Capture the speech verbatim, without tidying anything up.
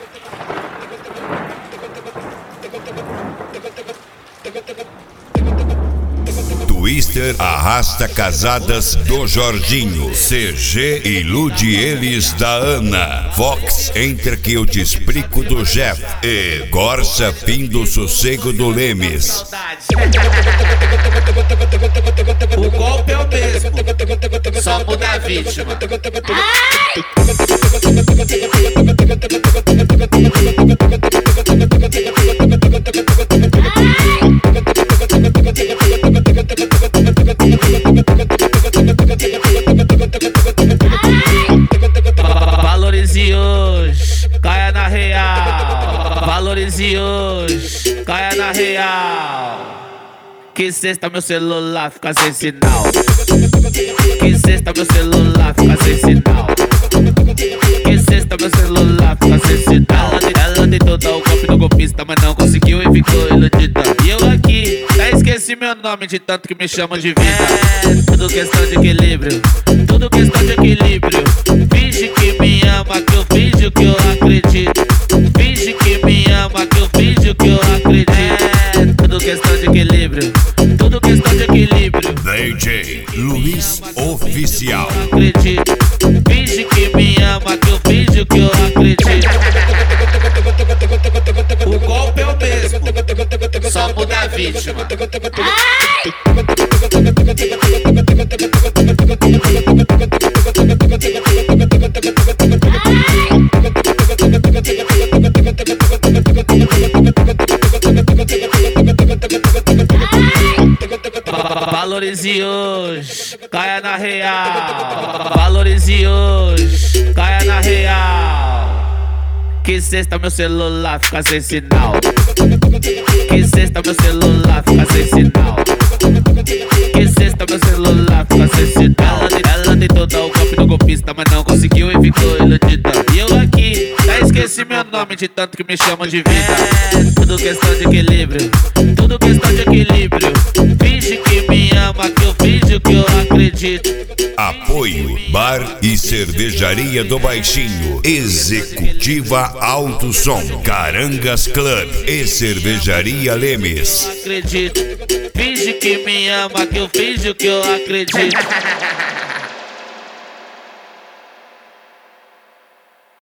Twister arrasta casadas do Jorginho. C G ilude eles da Ana. Fox entra que eu te explico do Jeff. E Corsa fim do sossego do Lemes. O golpe é o mesmo, só muda a vítima. Valorize hoje, caia na real. Valorize hoje, caia na real. Que sexta meu celular fica sem sinal. Que sexta meu celular fica sem sinal. Que sexta meu celular fica sem sinal. Ela tentou dar o golpe no golpista, mas não conseguiu e ficou iludida. E eu aqui, já esqueci meu nome de tanto que me chamam de vida. É tudo questão de equilíbrio, tudo questão de equilíbrio. Finge que me ama, que eu finjo que eu acredito. Finge que me ama, que eu finjo que eu acredito. É tudo questão de equilíbrio, tudo questão de equilíbrio. D J Luiz Oficial. Acredito, finge que me ama, que eu finjo que eu acredito. O golpe é o mesmo, só muda a vítima. Valorize hoje, caia na real. Valorize hoje, caia na real. Que sexta meu celular fica sem sinal. Que sexta meu celular fica sem sinal. Que sexta meu celular fica sem sinal. Ela tentou dar o golpe no golpista, mas não conseguiu e ficou iludida. E eu aqui, já esqueci meu nome de tanto que me chamam de vida. É tudo questão de equilíbrio, tudo questão de equilíbrio. Finge que me ama, que eu finjo que eu acredito. Apoio Bar e Cervejaria do Baixinho, Executiva Alto Som, Carangas Club e Cervejaria Lemes. Eu acredito, finge que me ama, que eu finjo que eu acredito.